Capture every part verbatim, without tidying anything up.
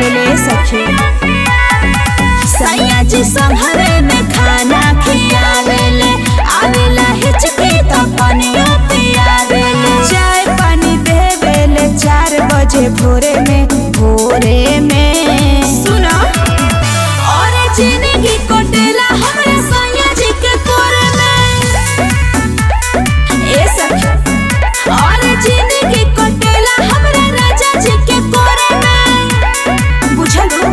ले सखी। सैया जी संघरे में खाना खियावेले, आवेला हिचकी तो पानियो पियावेले, चाय पानी देवेले चार बजे भोरे में भोरे में। सुना और जिंदगी कोटेला हमरे सैया जी के कोरे में ए सखी, और जिंदगी कोटेला हमरे राजा जी के कोरे में। बुझलू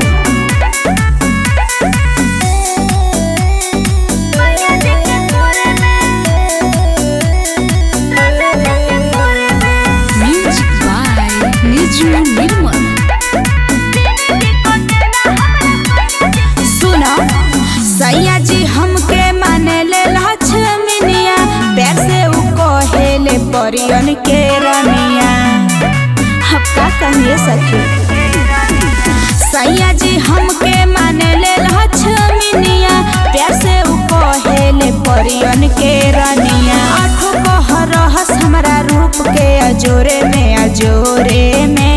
सैया जी हमके माने ले लक्ष्मीनिया, पैर से उ कहेले परियन के रनिया। अब का कहिए सखी, सैया जी हमके माने ले लक्ष्मीनिया, पैर से उ कहेले परियन के रनिया। आँखों कह रहस हमरा रूप के अजोरे में अजोरे में।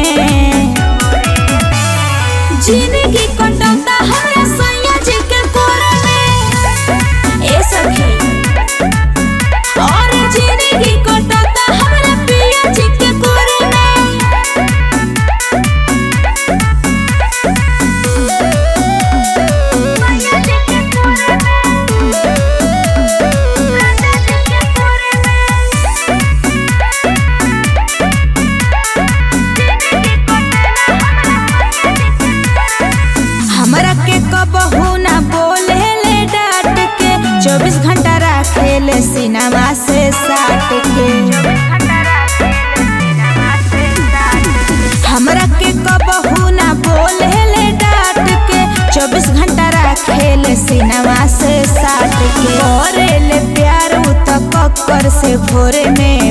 जिंदगी कटौता हमरा सैया जी के कोरे में ए सखी, और जिंदगी कटौता हमरा पिया जी के कोरे में। हमरा के कबहू ना बोले ले डांट के, चौबीस घंटा रखेले सिनेमा से साट के। हमरा के कबहू ना बोले ले डांट के, चौबीस घंटा रखेले सिनेमा से साट के। करेले प्यार उ त कक्कर से भोरे में